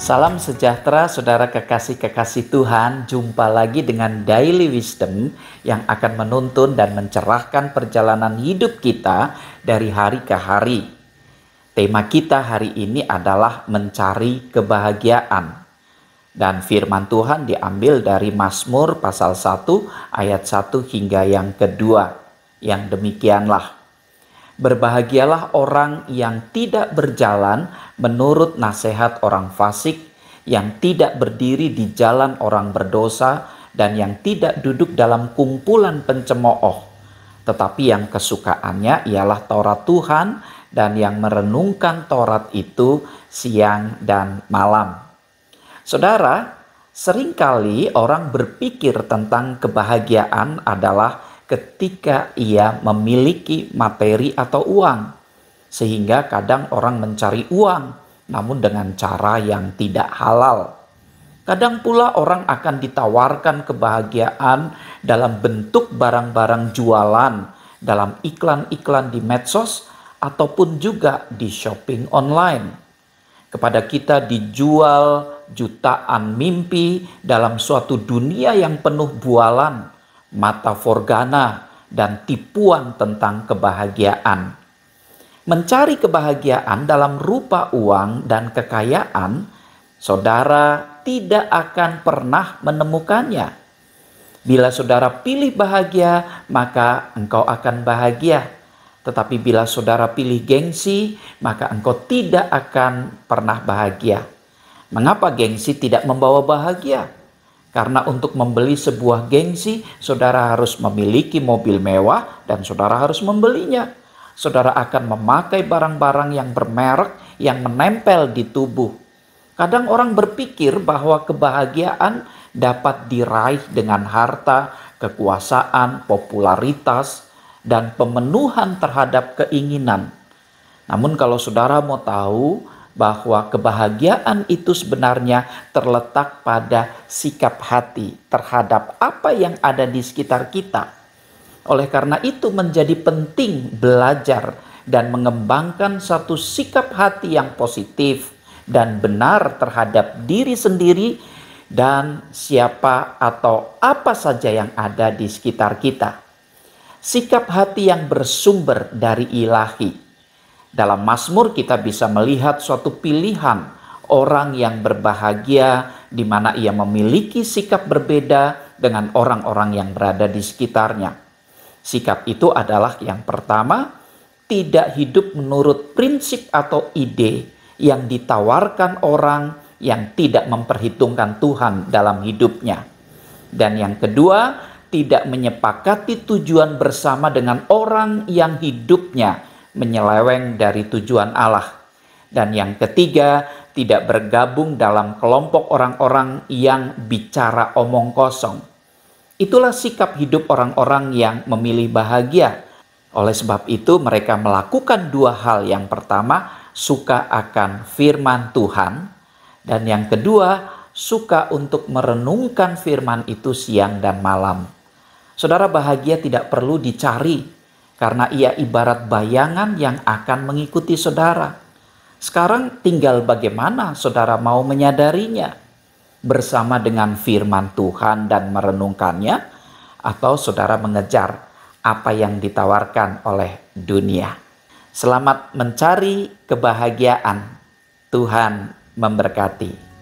Salam sejahtera saudara kekasih-kekasih Tuhan. Jumpa lagi dengan Daily Wisdom yang akan menuntun dan mencerahkan perjalanan hidup kita dari hari ke hari. Tema kita hari ini adalah mencari kebahagiaan. Dan firman Tuhan diambil dari Mazmur pasal 1 ayat 1 hingga yang kedua. Yang demikianlah. Berbahagialah orang yang tidak berjalan menurut nasihat orang fasik, yang tidak berdiri di jalan orang berdosa, dan yang tidak duduk dalam kumpulan pencemooh. Tetapi yang kesukaannya ialah Taurat Tuhan, dan yang merenungkan Taurat itu siang dan malam. Saudara, seringkali orang berpikir tentang kebahagiaan adalah ketika ia memiliki materi atau uang. Sehingga kadang orang mencari uang, namun dengan cara yang tidak halal. Kadang pula orang akan ditawarkan kebahagiaan dalam bentuk barang-barang jualan, dalam iklan-iklan di medsos, ataupun juga di shopping online. Kepada kita dijual jutaan mimpi dalam suatu dunia yang penuh bualan, mata forgana, dan tipuan tentang kebahagiaan. Mencari kebahagiaan dalam rupa uang dan kekayaan, saudara tidak akan pernah menemukannya. Bila saudara pilih bahagia, maka engkau akan bahagia. Tetapi bila saudara pilih gengsi, maka engkau tidak akan pernah bahagia. Mengapa gengsi tidak membawa bahagia? Karena untuk membeli sebuah gengsi, saudara harus memiliki mobil mewah dan saudara harus membelinya. Saudara akan memakai barang-barang yang bermerek yang menempel di tubuh. Kadang orang berpikir bahwa kebahagiaan dapat diraih dengan harta, kekuasaan, popularitas, dan pemenuhan terhadap keinginan. Namun kalau saudara mau tahu bahwa kebahagiaan itu sebenarnya terletak pada sikap hati terhadap apa yang ada di sekitar kita. Oleh karena itu menjadi penting belajar dan mengembangkan satu sikap hati yang positif dan benar terhadap diri sendiri dan siapa atau apa saja yang ada di sekitar kita. Sikap hati yang bersumber dari ilahi. Dalam Mazmur kita bisa melihat suatu pilihan orang yang berbahagia di mana ia memiliki sikap berbeda dengan orang-orang yang berada di sekitarnya. Sikap itu adalah yang pertama, tidak hidup menurut prinsip atau ide yang ditawarkan orang yang tidak memperhitungkan Tuhan dalam hidupnya. Dan yang kedua, tidak menyepakati tujuan bersama dengan orang yang hidupnya menyeleweng dari tujuan Allah. Dan yang ketiga, tidak bergabung dalam kelompok orang-orang yang bicara omong kosong. Itulah sikap hidup orang-orang yang memilih bahagia. Oleh sebab itu mereka melakukan dua hal. Yang pertama, suka akan firman Tuhan. Dan yang kedua, suka untuk merenungkan firman itu siang dan malam. Saudara, bahagia tidak perlu dicari, karena ia ibarat bayangan yang akan mengikuti saudara. Sekarang tinggal bagaimana saudara mau menyadarinya. Bersama dengan firman Tuhan dan merenungkannya, atau saudara mengejar apa yang ditawarkan oleh dunia. Selamat mencari kebahagiaan. Tuhan memberkati.